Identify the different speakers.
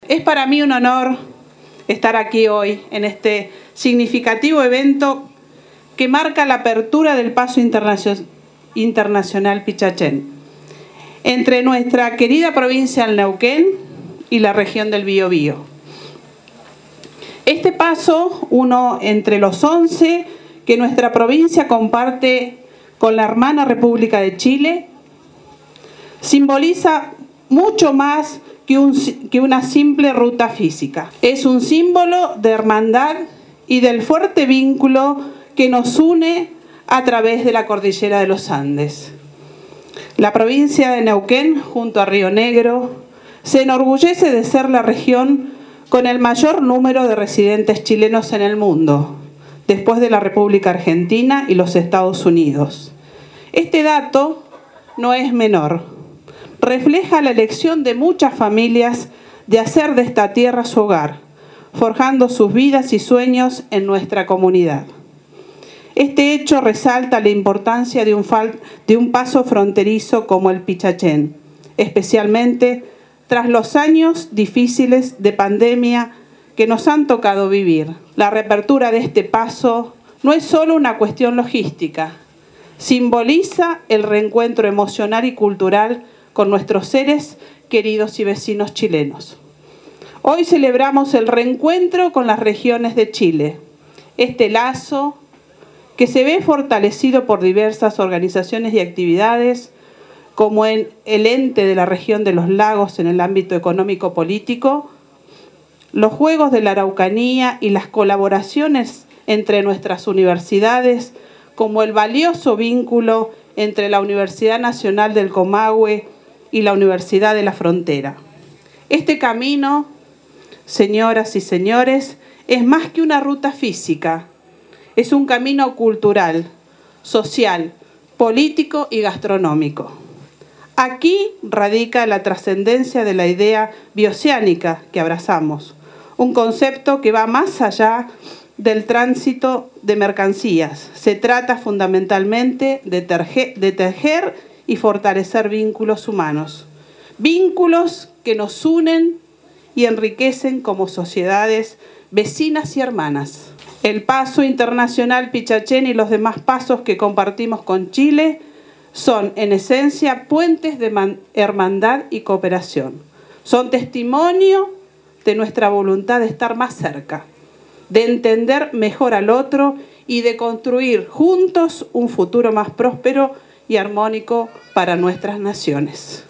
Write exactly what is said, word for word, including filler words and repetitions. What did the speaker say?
Speaker 1: Es para mí un honor estar aquí hoy en este significativo evento que marca la apertura del Paso Internacional Pichachén entre nuestra querida provincia del Neuquén y la región del Biobío. Este paso, uno entre los once que nuestra provincia comparte con la hermana República de Chile, simboliza mucho más que, un, que una simple ruta física. Es un símbolo de hermandad y del fuerte vínculo que nos une a través de la cordillera de los Andes. La provincia de Neuquén, junto a Río Negro, se enorgullece de ser la región con el mayor número de residentes chilenos en el mundo, después de la República Argentina y los Estados Unidos. Este dato no es menor. Refleja la elección de muchas familias de hacer de esta tierra su hogar, forjando sus vidas y sueños en nuestra comunidad. Este hecho resalta la importancia de un, de un paso fronterizo como el Pichachén, especialmente tras los años difíciles de pandemia que nos han tocado vivir. La reapertura de este paso no es solo una cuestión logística, simboliza el reencuentro emocional y cultural con nuestros seres queridos y vecinos chilenos. Hoy celebramos el reencuentro con las regiones de Chile. Este lazo, que se ve fortalecido por diversas organizaciones y actividades, como en el ente de la región de los lagos en el ámbito económico-político, los Juegos de la Araucanía y las colaboraciones entre nuestras universidades, como el valioso vínculo entre la Universidad Nacional del Comahue y la Universidad de la Frontera. Este camino, señoras y señores, es más que una ruta física, es un camino cultural, social, político y gastronómico. Aquí radica la trascendencia de la idea bioceánica que abrazamos, un concepto que va más allá del tránsito de mercancías. Se trata fundamentalmente de, terje, de tejer y fortalecer vínculos humanos, vínculos que nos unen y enriquecen como sociedades vecinas y hermanas. El Paso Internacional Pichachén y los demás pasos que compartimos con Chile son, en esencia, puentes de hermandad y cooperación. Son testimonio de nuestra voluntad de estar más cerca, de entender mejor al otro y de construir juntos un futuro más próspero y armónico para nuestras naciones.